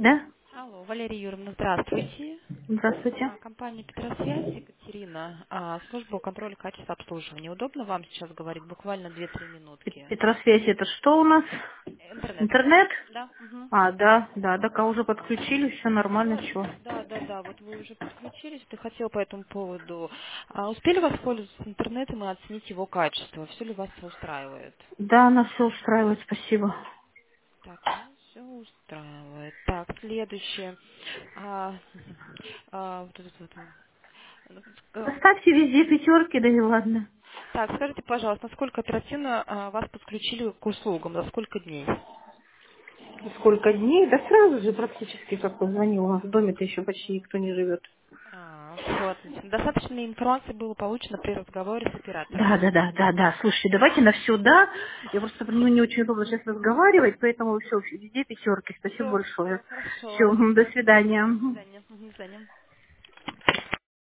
Да? Алло, Валерия Юрьевна, здравствуйте. Здравствуйте. Компания Петросвязь, Екатерина, служба контроля качества обслуживания. Удобно вам сейчас говорить? Буквально 2-3 минутки. Петросвязь это что у нас? Интернет. Интернет? Да? Угу. А, да, да, так а уже подключили, все нормально, Да, чего? да. Вот вы уже подключились. Ты хотел по этому поводу. Успели воспользоваться интернетом и оценить его качество? Все ли вас устраивает? Да, нас все устраивает, спасибо. Так, все устраивает. Так, следующее. А, вот этот вот. Поставьте везде пятерки, да и ладно. Так, скажите, пожалуйста, насколько оперативно вас подключили к услугам, за сколько дней? Сколько дней? Да сразу же практически, как позвонил. У нас в доме-то еще почти никто не живет. Все отлично. Достаточно ли информации было получено при разговоре с оператором? Да. Слушайте, давайте на все да. Я просто не очень удобно сейчас разговаривать, поэтому все, везде пятерки. Спасибо Все, большое. хорошо, Все, ладно. до свидания. До свидания. До свидания.